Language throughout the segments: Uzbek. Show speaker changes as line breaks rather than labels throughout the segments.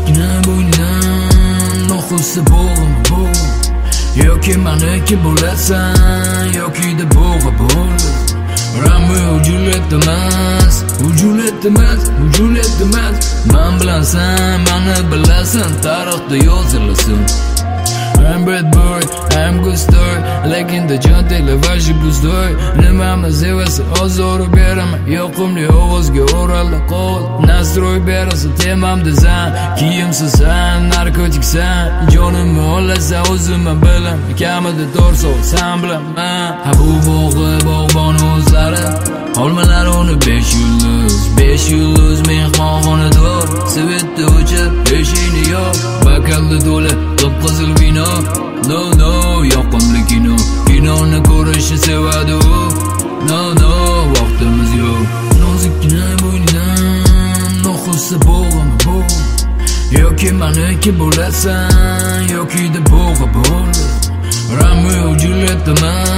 Nozikkina bo'ynidan noxusa bo'g'im yoki maniki bo'lasan yokida bo'g'a bo'l. Romeo Juliet emas, men bilan sen meni bilasan, tarixda yozilasan. I'm bad boy, I'm good story, lekin de jon televaji buzdoy. Nimani sevasa ozor beraman, yoqimli ovozga o'raldi qo'l. Nastroy berasa temamda zan, kiyimsiz sen, narkotiksan. Jonimni olasan o'zimni bilan, kamida torso sen bilan men. Ha bu bog'bon o'zlari, olmalar uni 5 yulduz mehmonxonador. Svetda o'chib, eshikni yo'q, bakalda to'la qip-qizil vino. No, yoqimli kinoni ko'rishni sevadi u. No, vaqtimiz yo'q. Nozikkina bo'ynidan noxusa bo'g'im yoki maniki bo'lasan yokida bo'g'a bo'l. Romeo Juliet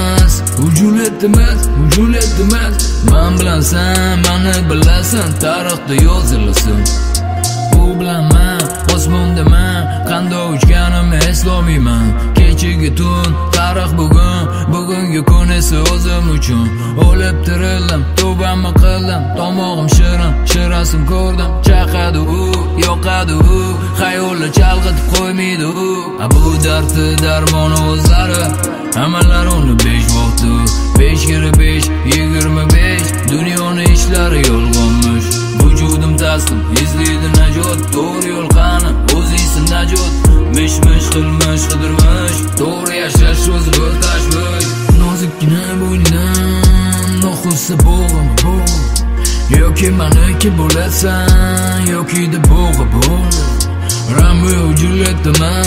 emas, men bilan sen meni bilasan, tarixda yozilasan. U bilan men osmondaman, qanday uchganimni eslolmayman. Kechagi tun, tarix bugungi kun esa o'zim uchun. O'lib tirildim, tavbamni qildim, tomog'im shirasim ko'rdim. Chaqadi u, yoqadi u, xayollar chalg'itib qo'ymaydi u. Bu dardni darmoni o'zlari, hammalar uni 5 vaqti, 5 kira 5, 25. Dunyoni ishlari yolg'onmish, vujudim taslim, izlaydi najot. To'g'ri yo'l qani, o'zingsin najot. Mish qilmish, qidirmish, to'g'ri yashash o'zi bir tashvish. Nozikkina bo'ynidan noxusa bo'g'im yoki maniki bo'lasan yokida bo'g'a bo'l. Romeo Juliet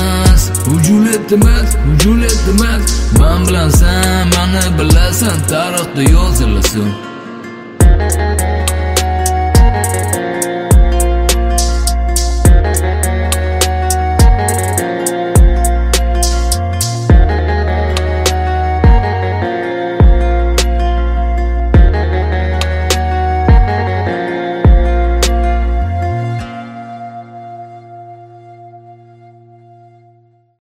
emas, men bilan sen meni bilasan, tarixda yozilasan.